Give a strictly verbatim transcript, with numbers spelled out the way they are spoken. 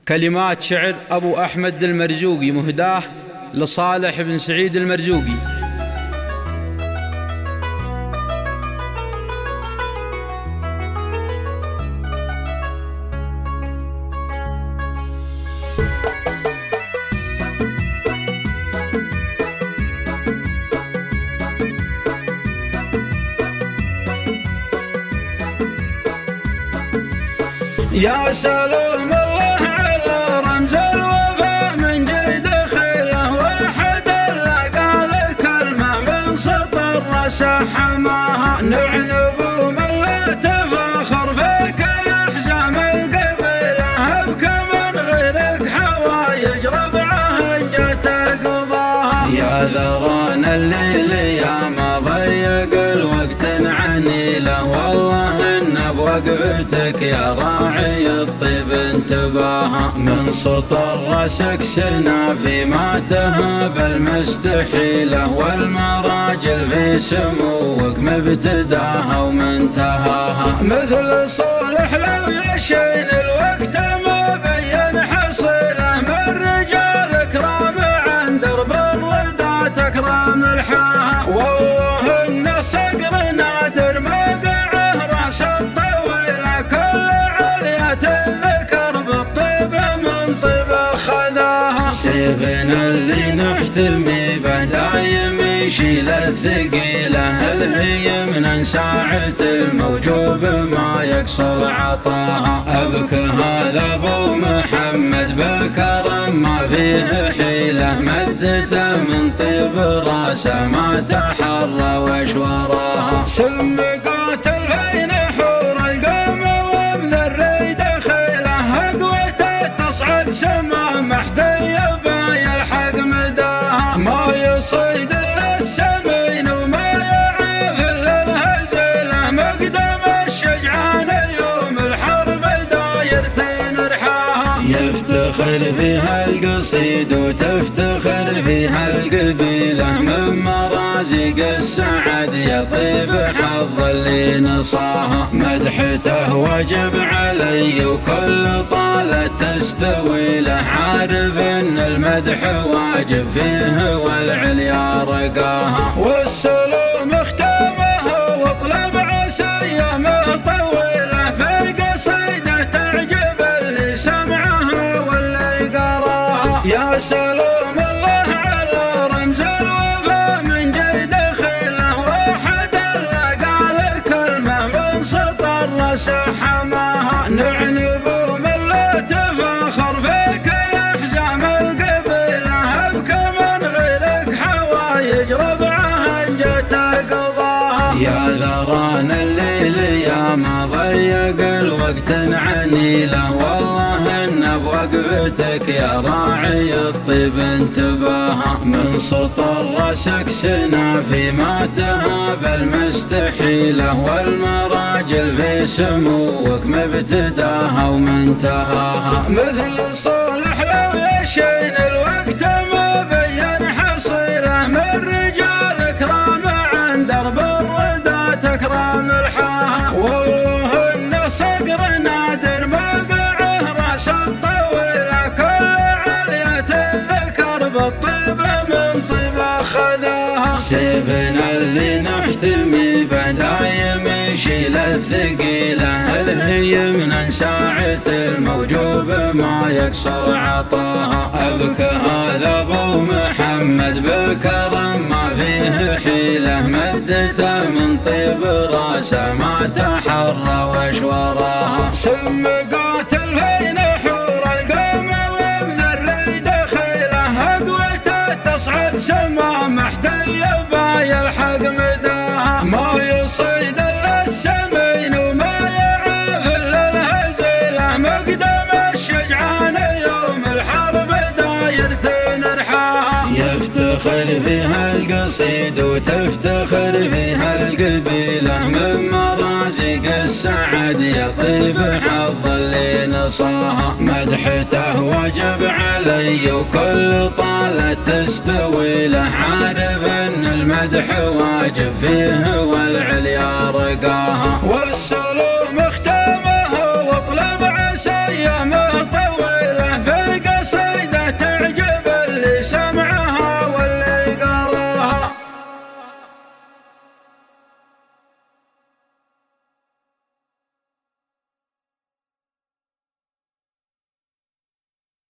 كلمات شعر أبو أحمد المرزوقي مهداه لصالح بن سعيد المرزوقي. يا سلام الله على رمز الوفا من جيد خيله واحد لقى الكلمة من سطر سحمها نعنب من لا تفاخر فيك الأحزام القبيلة هبك من غيرك حوايج ربعه جت قضاها يا ذران الليل يا ما ضيق الوقت عني له والله إن بوقفتك يا راعي الطيب انتباها من سطر راسك سنا فيما تهاب المستحيلة والمراجل في سموك مبتداها ومنتهاها مثل صالح لو يشين الوقت ما بين حصيله من رجال كرام عن درب الردى تكرم الحاها والله إن صقر نادر موقعه راس الطويله كل علية الذكر بالطيب من طيب خذاها سيفنا اللي نحتمي به دايم يشيل الثقيله الهيم ساعة الموجوب ما يقصر عطاها أبك هذا ابو محمد بالكرم ما فيه حيله مدته من طيب راسه ما تحرى وش وراها سم قاتل بين حور القوم وبذري دخيله قوته تصعد سما محديه باي الحق مداها ما يصيد الا السمين وما يعرف الا الهزيله مقدم الشجعان يوم الحرب دايرتين رحاها يفتخر فيها القصيد وتفتخر فيها القبيله من مرازق السعد يطيب حظ اللي نصاها مدحته واجب علي وكل طالة تستوي له عارف ان المدح واجب فيه والعليا رقاها والسلام اختامه واطلب عسى يامه طويله في قصيده تعجب اللي سمعها واللي قراها يا سلام الله على رمز الوفا من جيد خيله واحد لقى الكلمه من سطر سحمها نعنب من لا تفاخر فيك الأحزام القبيلة هبك من غيرك حوايج ربعه جت قضاها يا ذران الليل يا ما ضيق الوقت عني له والله إن بوقفتك يا راعي الطيب انتباها من سطر راسك سنا فيما تهاب المستحيلة والمراجل في سموك مبتداها ومنتهاها مثل صالح لو يشين الوقت ما بين حصيله من رجال كرام عن درب الردى تكرم الحاها والله إن صقر نادر موقعه راس الطويله كل علية الذكر بالطيب من طيب خذاها سيفنا اللي نحتمي به دايم يشيل الثقيله الهيم ساعة الموجوب ما يقصر عطاها أبك هذا ابو محمد بالكرم ما فيه حيله مدته من طيب راسه ما تحرى وش وراها سم قاتل بين حور القوم وبذري دخيله قوته تصعد سما محديه باي الحق مداها ما يصيد الا السمين وما يعرف الا الهزيله مقدم الشجعان يوم الحرب دايرتين رحاها يفتخر فيها القصيد وتفتخر فيها القبيله من مرازق السعد يطيب حظ اللي نصاها مدحته واجب علي وكل طالة تستوي له عارف ان المدح واجب فيه والعليا رقاها والسلام